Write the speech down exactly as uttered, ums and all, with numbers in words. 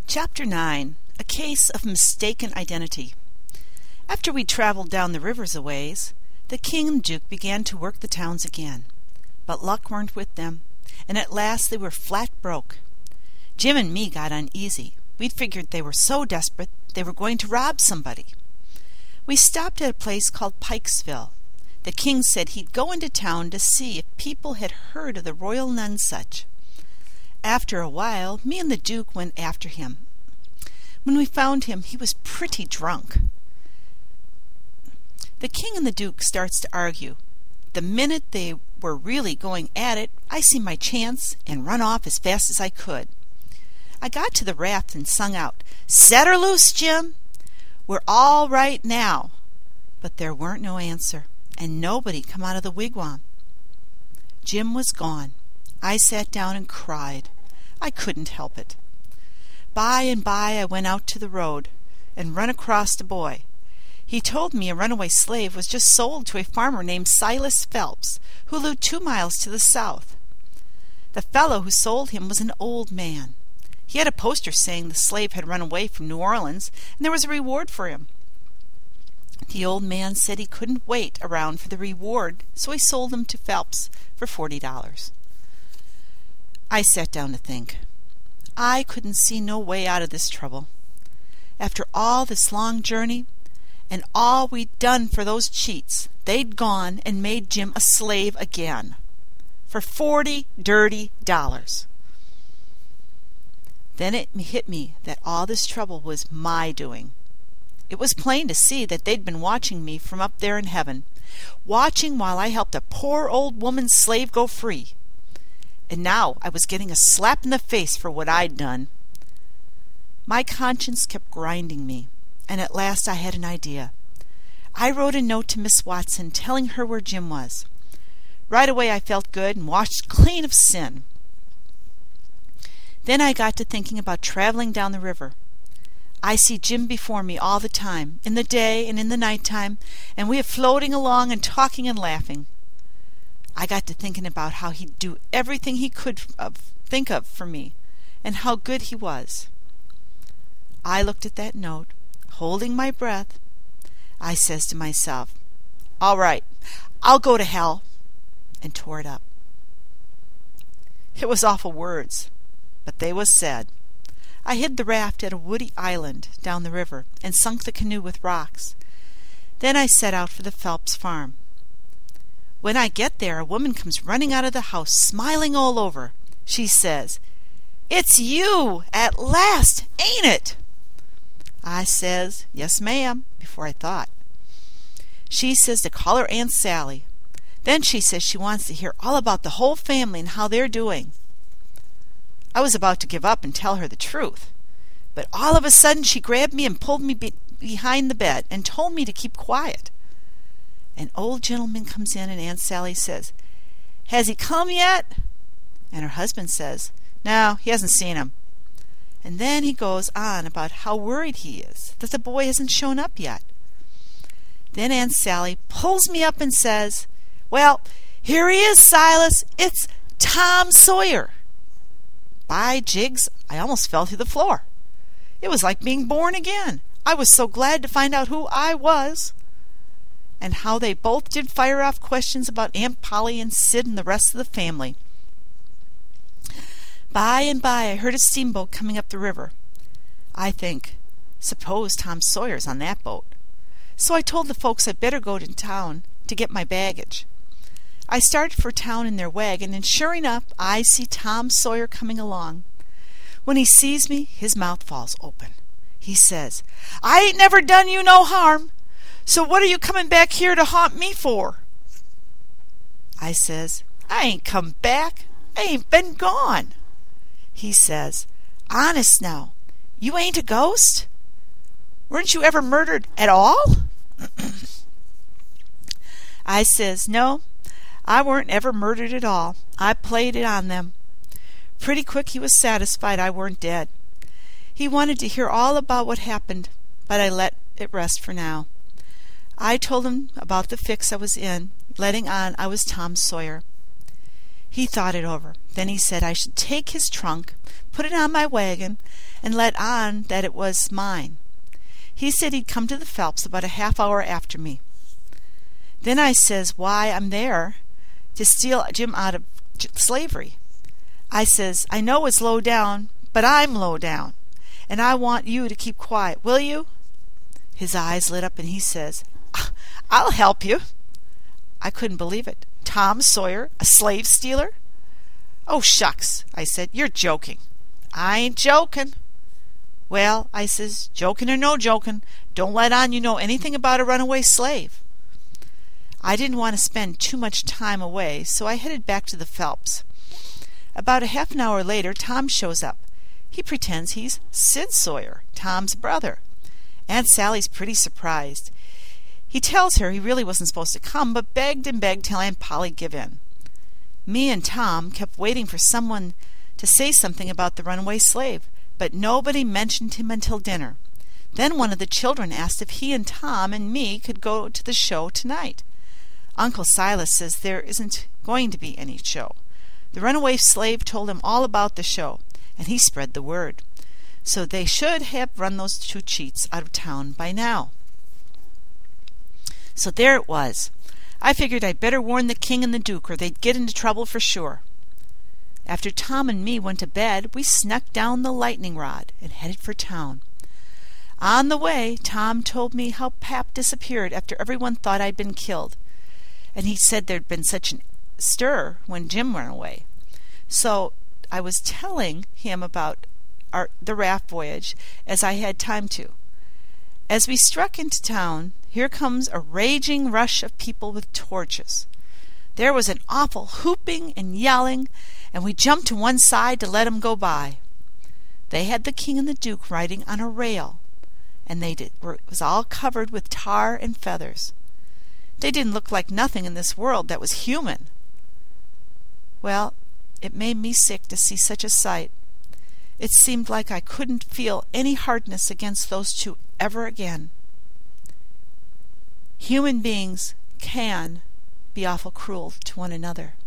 Chapter nine. A Case of Mistaken Identity. After we traveled down the rivers a ways, the king and duke began to work the towns again. But luck weren't with them, and at last they were flat broke. Jim and me got uneasy. We'd figured they were so desperate they were going to rob somebody. We stopped at a place called Pikesville. The king said he'd go into town to see if people had heard of the Royal Nonsuch. After a while, me and the duke went after him. When we found him, he was pretty drunk. The king and the duke starts to argue. The minute they were really going at it, I see my chance and run off as fast as I could. I got to the raft and sung out, "Set her loose, Jim! We're all right now." But there weren't no answer, and nobody come out of the wigwam. Jim was gone. I sat down and cried. I couldn't help it. By and by I went out to the road and run across a boy. He told me a runaway slave was just sold to a farmer named Silas Phelps, who lived two miles to the south. The fellow who sold him was an old man. He had a poster saying the slave had run away from New Orleans, and there was a reward for him. The old man said he couldn't wait around for the reward, so he sold him to Phelps for forty dollars. I sat down to think. I couldn't see no way out of this trouble. After all this long journey, and all we'd done for those cheats, they'd gone and made Jim a slave again, for forty dirty dollars. Then it hit me that all this trouble was my doing. It was plain to see that they'd been watching me from up there in heaven, watching while I helped a poor old woman's slave go free. And now I was getting a slap in the face for what I'd done. My conscience kept grinding me, and at last I had an idea. I wrote a note to Miss Watson telling her where Jim was. Right away I felt good and washed clean of sin. Then I got to thinking about traveling down the river. I see Jim before me all the time, in the day and in the night time, and we are floating along and talking and laughing. I got to thinking about how he'd do everything he could think of for me, and how good he was. I looked at that note, holding my breath. I says to myself, "All right, I'll go to hell," and tore it up. It was awful words, but they was said. I hid the raft at a woody island down the river and sunk the canoe with rocks. Then I set out for the Phelps farm. When I get there, a woman comes running out of the house, smiling all over. She says, "It's you, at last, ain't it?" I says, "Yes, ma'am," before I thought. She says to call her Aunt Sally. Then she says she wants to hear all about the whole family and how they're doing. I was about to give up and tell her the truth, but all of a sudden she grabbed me and pulled me be- behind the bed and told me to keep quiet. An old gentleman comes in and Aunt Sally says, "Has he come yet?" And her husband says, "No, he hasn't seen him." And then he goes on about how worried he is that the boy hasn't shown up yet. Then Aunt Sally pulls me up and says, "Well, here he is, Silas. It's Tom Sawyer." By jigs, I almost fell through the floor. It was like being born again. I was so glad to find out who I was. And how they both did fire off questions about Aunt Polly and Sid and the rest of the family. By and by I heard a steamboat coming up the river. I think, suppose Tom Sawyer's on that boat. So I told the folks I'd better go to town to get my baggage. I started for town in their wagon, and sure enough, I see Tom Sawyer coming along. When he sees me, his mouth falls open. He says, "I ain't never done you no harm. So what are you coming back here to haunt me for?" I says, "I ain't come back. I ain't been gone." He says, "Honest now, you ain't a ghost? Weren't you ever murdered at all?" I says, "No, I weren't ever murdered at all. I played it on them." Pretty quick he was satisfied I weren't dead. He wanted to hear all about what happened, but I let it rest for now. I told him about the fix I was in, letting on I was Tom Sawyer. He thought it over. Then he said I should take his trunk, put it on my wagon, and let on that it was mine. He said he'd come to the Phelps about a half hour after me. Then I says, why, I'm there to steal Jim out of slavery. I says, I know it's low down, but I'm low down, and I want you to keep quiet, will you? His eyes lit up and he says, I'll help you. I couldn't believe it. Tom Sawyer, a slave stealer? Oh, shucks, I said, you're joking. I ain't joking. Well, I says, joking or no joking, don't let on you know anything about a runaway slave. I didn't want to spend too much time away, so I headed back to the Phelps. About a half an hour later, Tom shows up. He pretends he's Sid Sawyer, Tom's brother. Aunt Sally's pretty surprised. He tells her he really wasn't supposed to come, but begged and begged till Aunt Polly give in. Me and Tom kept waiting for someone to say something about the runaway slave, but nobody mentioned him until dinner. Then one of the children asked if he and Tom and me could go to the show tonight. Uncle Silas says there isn't going to be any show. The runaway slave told him all about the show, and he spread the word. So they should have run those two cheats out of town by now. So there it was. I figured I'd better warn the king and the duke, or they'd get into trouble for sure. After Tom and me went to bed, we snuck down the lightning rod and headed for town. On the way, Tom told me how Pap disappeared after everyone thought I'd been killed, and he said there'd been such a stir when Jim ran away. So I was telling him about our, the raft voyage as I had time to. As we struck into town, here comes a raging rush of people with torches. There was an awful whooping and yelling, and we jumped to one side to let 'em go by. They had the king and the duke riding on a rail, and they did, were, it was all covered with tar and feathers. They didn't look like nothing in this world that was human. Well, it made me sick to see such a sight. It seemed like I couldn't feel any hardness against those two ever again. Human beings can be awful cruel to one another.